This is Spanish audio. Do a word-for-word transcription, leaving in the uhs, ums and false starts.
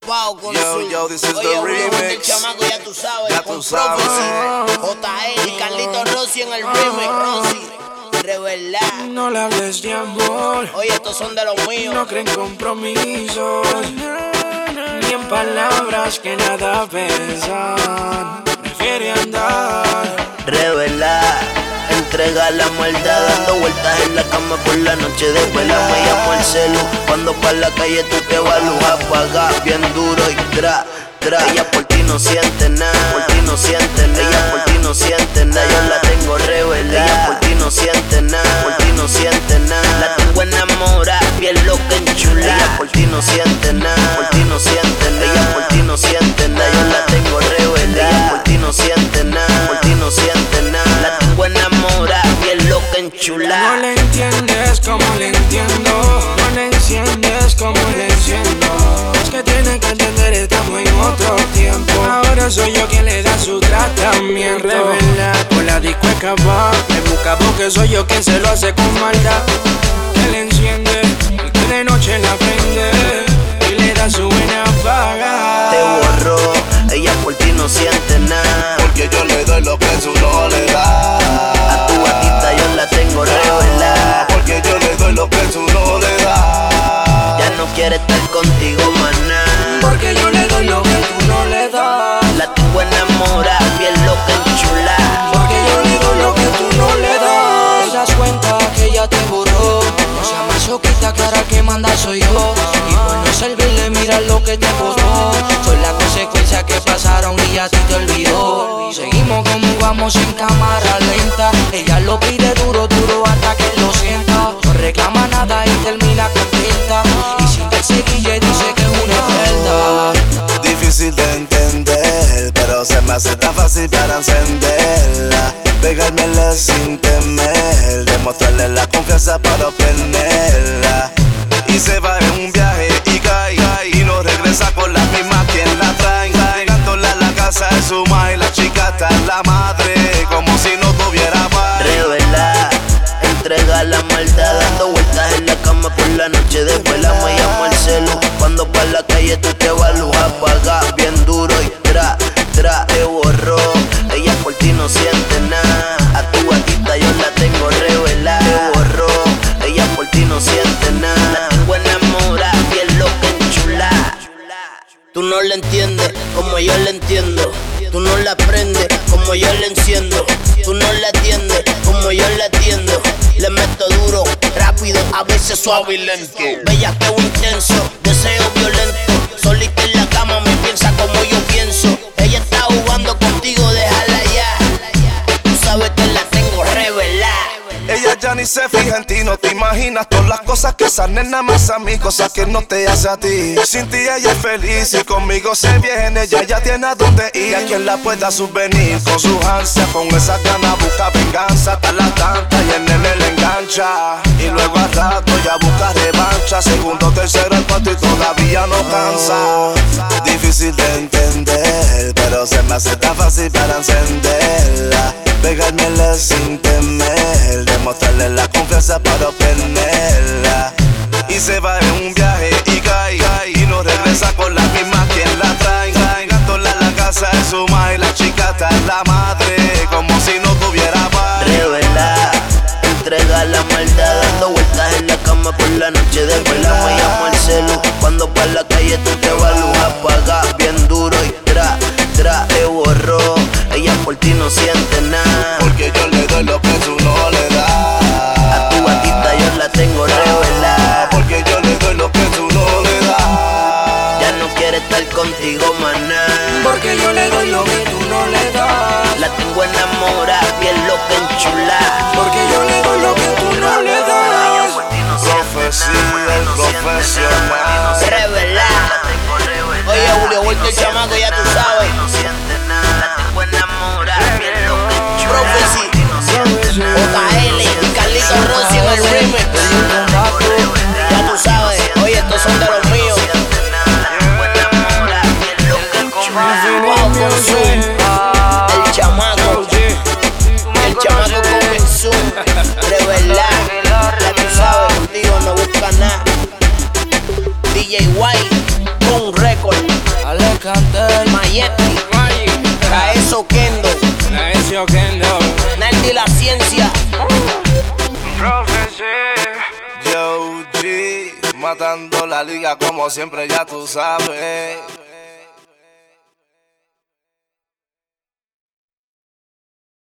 Pao con Yo, su. yo, this is Oye, the Julio, este remix. chamaco, ya tú sabes. Ya con tú sabes. Prophecy, J L y Carlito Rossi en el remix. Rossi, de verdad. No le hables de amor. Oye, estos son de los míos. No creen compromisos, ni en palabras que nada pesan. Prefiere andar. Revelar, entrega la maldad, dando vueltas en la cama por la noche. Después la me llamo el celu. Cuando pa' la calle tú te vas a luz apagar bien duro y tra, tra. Ella por ti no siente nada, por ti no siente nada. Ella por ti no siente nada, yo la tengo revelada. Ella por ti no siente nada, por ti no siente nada. La tengo enamorada, bien loca, enchulada. Ella por ti no siente nada, por ti no siente nada. Ella por ti no siente nada, yo la tengo revelada. Ella por ti no siente nada, por ti no siente nada. La tengo enamorada, bien loca, enchulada. No le entiendes como le entiendo, no le enciendes como le enciendo. Es que tiene que entender, estamos en otro tiempo. Ahora soy yo quien le da su tratamiento. Revela por la disco escapa, me busca porque soy yo quien se lo hace con maldad. Que le enciende y que de noche la prende y le da su buena paga. Te borró, ella por ti no siente nada, Porque yo le doy lo que tú no le das. a tu gatita yo la tengo revelada. Porque yo le doy lo que tú no le das. Ya no quiere estar contigo, maná. Porque yo le doy lo que tú no le das. La tengo enamorada, bien loca, enchulada. Porque yo le doy lo que tú no le das. Te das cuenta que ella te borró. No seas masoquista, que ahora el que manda soy yo. Y por no servirle, mira lo que te costó. Fue la consecuencia que pasaron y a ti te olvidó. Seguimos como vamos en cámara lenta. Ella lo pide duro, duro hasta que lo sienta. No reclama nada y termina contenta. Y sin ver seguille dice que es una experta. Difícil de entender, pero se me hace tan fácil para encenderla. Pegármela sin temer, demostrarle la confianza para obtenerla. Y se va en un viaje y cae, cae y no regresa con la misma quien la trae. Llegándola a la casa de su madre, la chica está en la madre, como si no tuviera padre. Revela, entrega la maldad, dando vueltas en la cama por la noche. Después la me llamo el celu. Cuando pa' la calle tú te vas a luz apagar bien duro y tra, tra. Te borró, ella por ti no siente nada. A tu gatita yo la tengo revelada. Te borró, ella por ti no siente nada. La tengo enamorada, bien loca, enchulada. Tú no la entiendes como yo la entiendo. Tú no la prendes como yo la enciendo. Tú no la atiendes como yo la atiendo. Le meto duro, rápido, a veces suave y lento. Bella que un intenso, deseo violento. Solita en la cama me piensa como yo pienso. Ella está jugando contigo, déjala ya. Tú sabes que la tengo revelada. Ella ya ni se fija en ti, no te imaginas todas las cosas que esa nena me hace a mí, cosas que no te hace a ti. Sin ti ella es feliz y conmigo se viene, ella ya tiene a dónde ir. A quien la pueda subvenir con su ansia, con esa gana busca venganza. Hasta la tanta y el nene le engancha. Y luego al rato ya busca revancha. Segundo, tercero, el cuarto y todavía no cansa. Difícil de entender, pero se me hace tan fácil para encenderla. Pegármela sin temer, demostrarle la confianza para obtenerla. Y se va en un viaje y cae, cae y no regresa con la misma quien la trae. Llegándola a la casa de su madre, la chica está en la madre, como si no tuviera padre. Revela, entrega la maldad, dando vueltas en la cama por la noche. Después la me llamo el celu. Cuando pa' la calle tú te vas a luz apagar bien duro y tra, tra. Te borró, ella por ti no siente nada. Porque yo le doy lo que tú no le das. A tu gatita yo la tengo revelada. Porque yo le doy lo que tú no le das. Ya no quiere estar contigo, maná. Porque yo le doy lo que tú no le das. La tengo enamorada, bien loca, enchulada. Porque yo le doy lo que tú no le das. Profecía, el profesional. Revelada. Oye, Julio, vuelto el chamaco, ya tú sabes. No siente nada, la tengo enamorada, bien loca, enchulada. Prophecy, J L y Carlito Rossi en el remix. Ya tú sabes, oye, estos son de los míos. Wow, con Zoom, el chamaco, el chamaco con el Zoom, de verdad. Ya tú sabes, contigo no busca nada. D J White. Cantel. Miami, trae eso Kendo, La S Oquendo. Neldy la ciencia. Yo G, matando la liga como siempre, ya tú sabes.